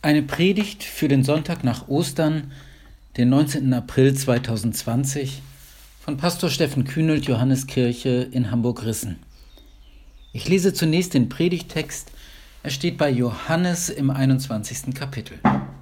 Eine Predigt für den Sonntag nach Ostern, den 19. April 2020, von Pastor Steffen Kühnelt, Johanneskirche in Hamburg-Rissen. Ich lese zunächst den Predigttext. Er steht bei Johannes im 21. Kapitel.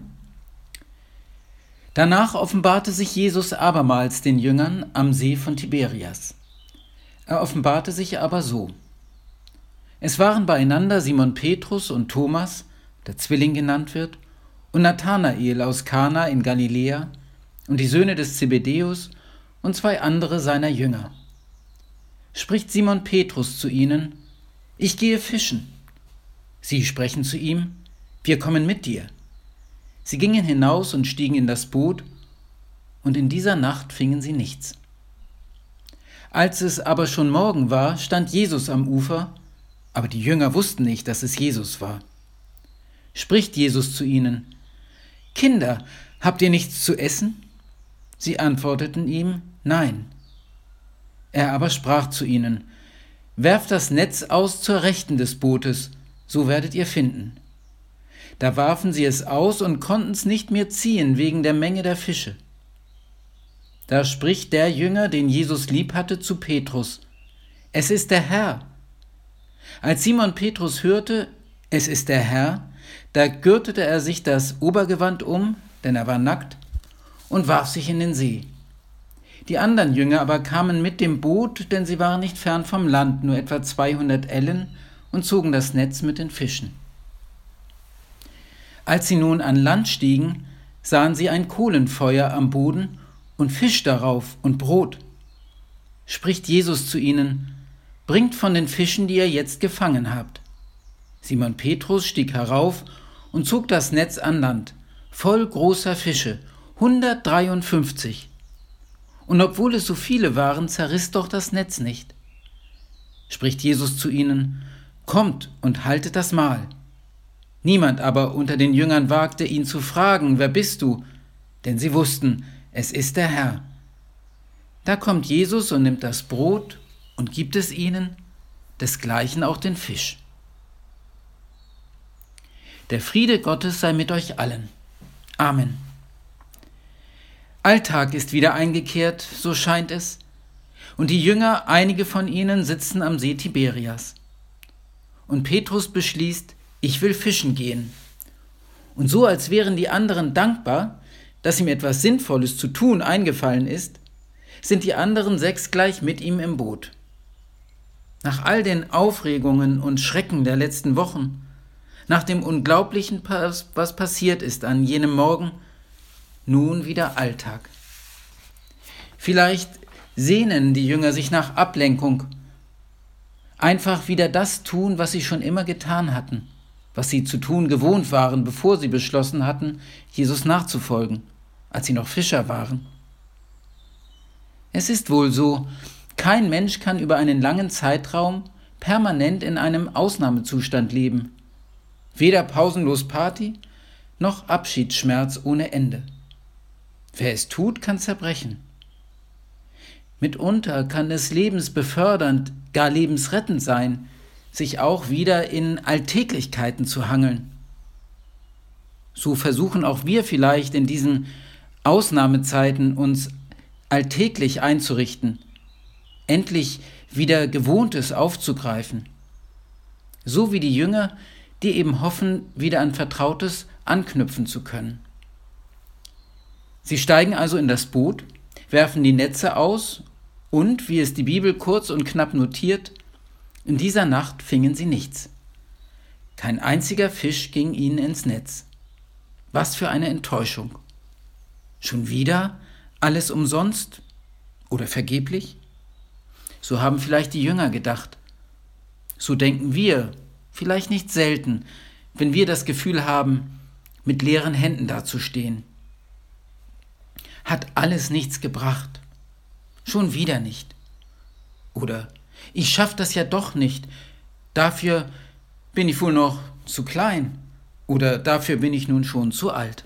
Danach offenbarte sich Jesus abermals den Jüngern am See von Tiberias. Er offenbarte sich aber so: Es waren beieinander Simon Petrus und Thomas, der Zwilling genannt wird, und Nathanael aus Kana in Galiläa und die Söhne des Zebedäus und zwei andere seiner Jünger. Spricht Simon Petrus zu ihnen: Ich gehe fischen. Sie sprechen zu ihm: Wir kommen mit dir. Sie gingen hinaus und stiegen in das Boot, und in dieser Nacht fingen sie nichts. Als es aber schon Morgen war, stand Jesus am Ufer, aber die Jünger wussten nicht, dass es Jesus war. Spricht Jesus zu ihnen: Kinder, habt ihr nichts zu essen? Sie antworteten ihm: Nein. Er aber sprach zu ihnen: Werft das Netz aus zur Rechten des Bootes, so werdet ihr finden. Da warfen sie es aus und konnten's nicht mehr ziehen wegen der Menge der Fische. Da spricht der Jünger, den Jesus lieb hatte, zu Petrus: Es ist der Herr. Als Simon Petrus hörte, es ist der Herr, da gürtete er sich das Obergewand um, denn er war nackt, und warf sich in den See. Die anderen Jünger aber kamen mit dem Boot, denn sie waren nicht fern vom Land, nur etwa 200 Ellen, und zogen das Netz mit den Fischen. Als sie nun an Land stiegen, sahen sie ein Kohlenfeuer am Boden und Fisch darauf und Brot. Spricht Jesus zu ihnen: Bringt von den Fischen, die ihr jetzt gefangen habt. Simon Petrus stieg herauf und zog das Netz an Land, voll großer Fische, 153. Und obwohl es so viele waren, zerriss doch das Netz nicht. Spricht Jesus zu ihnen: Kommt und haltet das Mahl. Niemand aber unter den Jüngern wagte, ihn zu fragen: Wer bist du? Denn sie wussten, es ist der Herr. Da kommt Jesus und nimmt das Brot und gibt es ihnen, desgleichen auch den Fisch. Der Friede Gottes sei mit euch allen. Amen. Alltag ist wieder eingekehrt, so scheint es, und die Jünger, einige von ihnen, sitzen am See Tiberias. Und Petrus beschließt: Ich will fischen gehen. Und so, als wären die anderen dankbar, dass ihm etwas Sinnvolles zu tun eingefallen ist, sind die anderen 6 gleich mit ihm im Boot. Nach all den Aufregungen und Schrecken der letzten Wochen, nach dem Unglaublichen, was passiert ist an jenem Morgen, nun wieder Alltag. Vielleicht sehnen die Jünger sich nach Ablenkung, einfach wieder das tun, was sie schon immer getan hatten, was sie zu tun gewohnt waren, bevor sie beschlossen hatten, Jesus nachzufolgen, als sie noch Fischer waren. Es ist wohl so, kein Mensch kann über einen langen Zeitraum permanent in einem Ausnahmezustand leben. Weder pausenlos Party, noch Abschiedsschmerz ohne Ende. Wer es tut, kann zerbrechen. Mitunter kann es lebensbefördernd, gar lebensrettend sein, sich auch wieder in Alltäglichkeiten zu hangeln. So versuchen auch wir vielleicht in diesen Ausnahmezeiten uns alltäglich einzurichten, endlich wieder Gewohntes aufzugreifen. So wie die Jünger, die eben hoffen, wieder an Vertrautes anknüpfen zu können. Sie steigen also in das Boot, werfen die Netze aus und, wie es die Bibel kurz und knapp notiert, in dieser Nacht fingen sie nichts. Kein einziger Fisch ging ihnen ins Netz. Was für eine Enttäuschung. Schon wieder alles umsonst oder vergeblich? So haben vielleicht die Jünger gedacht. So denken wir, vielleicht nicht selten, wenn wir das Gefühl haben, mit leeren Händen dazustehen. Hat alles nichts gebracht. Schon wieder nicht. Oder: Ich schaff das ja doch nicht. Dafür bin ich wohl noch zu klein. Oder dafür bin ich nun schon zu alt.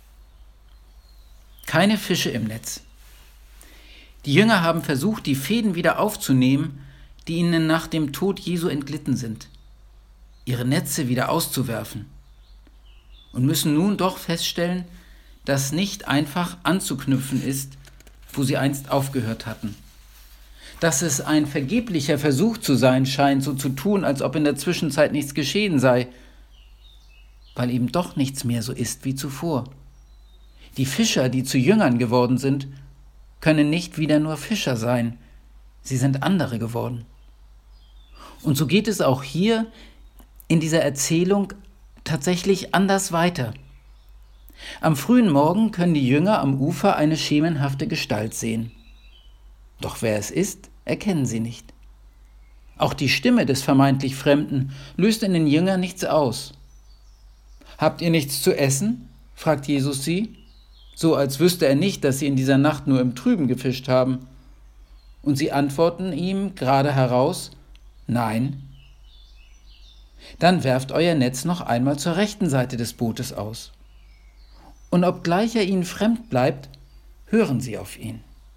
Keine Fische im Netz. Die Jünger haben versucht, die Fäden wieder aufzunehmen, die ihnen nach dem Tod Jesu entglitten sind. Ihre Netze wieder auszuwerfen. und müssen nun doch feststellen, dass nicht einfach anzuknüpfen ist, wo sie einst aufgehört hatten. Dass es ein vergeblicher Versuch zu sein scheint, so zu tun, als ob in der Zwischenzeit nichts geschehen sei, weil eben doch nichts mehr so ist wie zuvor. Die Fischer, die zu Jüngern geworden sind, können nicht wieder nur Fischer sein, sie sind andere geworden. Und so geht es auch hier in dieser Erzählung tatsächlich anders weiter. Am frühen Morgen können die Jünger am Ufer eine schemenhafte Gestalt sehen. Doch wer es ist, erkennen sie nicht. Auch die Stimme des vermeintlich Fremden löst in den Jüngern nichts aus. »Habt ihr nichts zu essen?« fragt Jesus sie, so als wüsste er nicht, dass sie in dieser Nacht nur im Trüben gefischt haben. Und sie antworten ihm gerade heraus, »Nein.« »Dann werft euer Netz noch einmal zur rechten Seite des Bootes aus.« Und obgleich er ihnen fremd bleibt, hören sie auf ihn.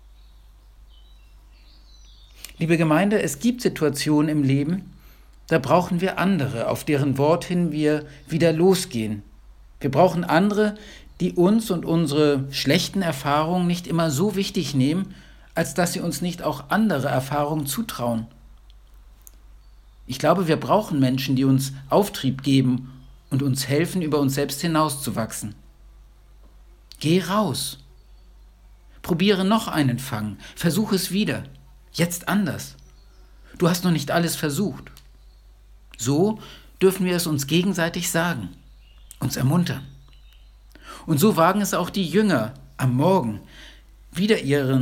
Liebe Gemeinde, es gibt Situationen im Leben, da brauchen wir andere, auf deren Wort hin wir wieder losgehen. Wir brauchen andere, die uns und unsere schlechten Erfahrungen nicht immer so wichtig nehmen, als dass sie uns nicht auch andere Erfahrungen zutrauen. Ich glaube, wir brauchen Menschen, die uns Auftrieb geben und uns helfen, über uns selbst hinauszuwachsen. Geh raus. Probiere noch einen Fang. Versuch es wieder. Jetzt anders. Du hast noch nicht alles versucht. So dürfen wir es uns gegenseitig sagen, uns ermuntern. Und so wagen es auch die Jünger am Morgen, wieder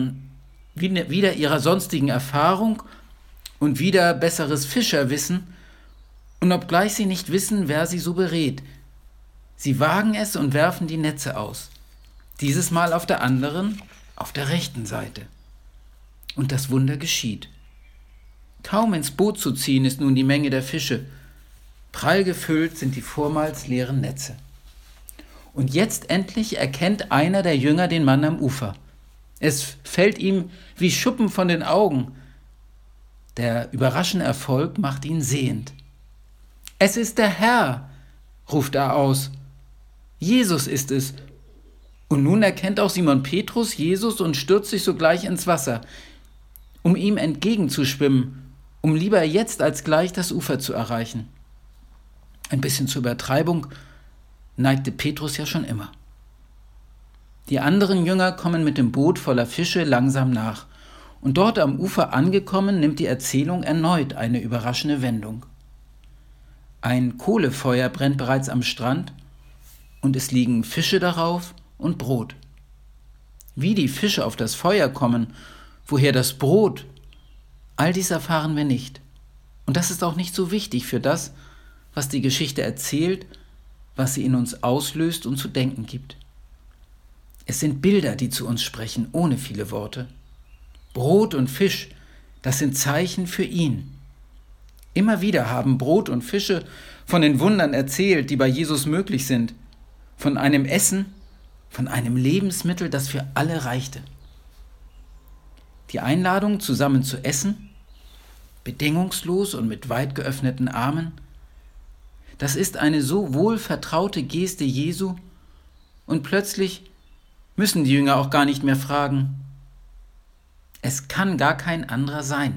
ihrer sonstigen Erfahrung und wieder besseres Fischerwissen, und obgleich sie nicht wissen, wer sie so berät, sie wagen es und werfen die Netze aus. Dieses Mal auf der anderen, auf der rechten Seite. Und das Wunder geschieht. Kaum ins Boot zu ziehen ist nun die Menge der Fische. Prall gefüllt sind die vormals leeren Netze. Und jetzt endlich erkennt einer der Jünger den Mann am Ufer. Es fällt ihm wie Schuppen von den Augen. Der überraschende Erfolg macht ihn sehend. »Es ist der Herr«, ruft er aus. »Jesus ist es.« Und nun erkennt auch Simon Petrus Jesus und stürzt sich sogleich ins Wasser, um ihm entgegenzuschwimmen, um lieber jetzt als gleich das Ufer zu erreichen. Ein bisschen zur Übertreibung neigte Petrus ja schon immer. Die anderen Jünger kommen mit dem Boot voller Fische langsam nach, und dort am Ufer angekommen, nimmt die Erzählung erneut eine überraschende Wendung. Ein Kohlefeuer brennt bereits am Strand, und es liegen Fische darauf und Brot. Wie die Fische auf das Feuer kommen, woher das Brot, all dies erfahren wir nicht. Und das ist auch nicht so wichtig für das, was die Geschichte erzählt, was sie in uns auslöst und zu denken gibt. Es sind Bilder, die zu uns sprechen, ohne viele Worte. Brot und Fisch, das sind Zeichen für ihn. Immer wieder haben Brot und Fische von den Wundern erzählt, die bei Jesus möglich sind, von einem Essen, von einem Lebensmittel, das für alle reichte. Die Einladung, zusammen zu essen, bedingungslos und mit weit geöffneten Armen, das ist eine so wohlvertraute Geste Jesu, und plötzlich müssen die Jünger auch gar nicht mehr fragen. Es kann gar kein anderer sein.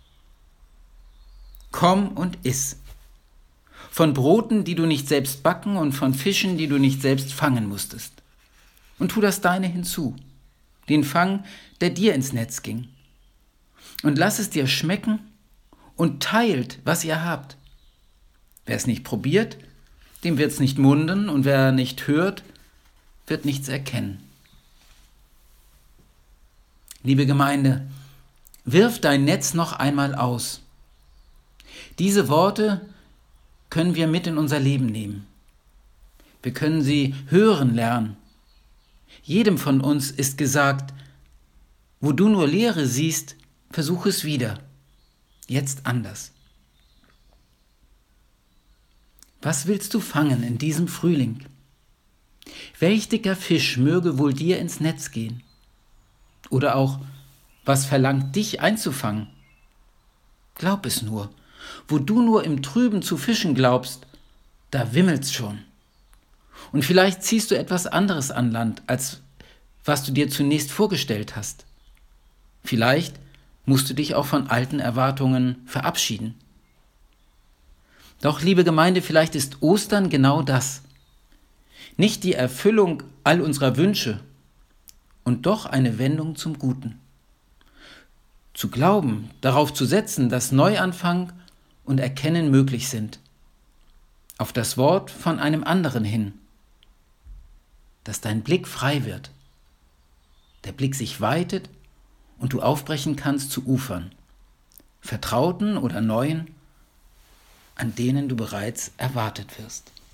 Komm und iss. Von Broten, die du nicht selbst backen, und von Fischen, die du nicht selbst fangen musstest. Und tu das Deine hinzu, den Fang, der dir ins Netz ging. Und lass es dir schmecken und teilt, was ihr habt. Wer es nicht probiert, dem wird's nicht munden, und wer nicht hört, wird nichts erkennen. Liebe Gemeinde, wirf dein Netz noch einmal aus. Diese Worte können wir mit in unser Leben nehmen. Wir können sie hören lernen. Jedem von uns ist gesagt, wo du nur Leere siehst, versuch es wieder. Jetzt anders. Was willst du fangen in diesem Frühling? Welch dicker Fisch möge wohl dir ins Netz gehen? Oder auch, was verlangt dich einzufangen? Glaub es nur. Wo du nur im Trüben zu fischen glaubst, da wimmelt's schon. Und vielleicht ziehst du etwas anderes an Land, als was du dir zunächst vorgestellt hast. Vielleicht musst du dich auch von alten Erwartungen verabschieden. Doch, liebe Gemeinde, vielleicht ist Ostern genau das. Nicht die Erfüllung all unserer Wünsche und doch eine Wendung zum Guten. Zu glauben, darauf zu setzen, dass Neuanfang und Erkennen möglich sind. Auf das Wort von einem anderen hin. Dass dein Blick frei wird. Der Blick sich weitet und du aufbrechen kannst zu Ufern. Vertrauten oder neuen, an denen du bereits erwartet wirst.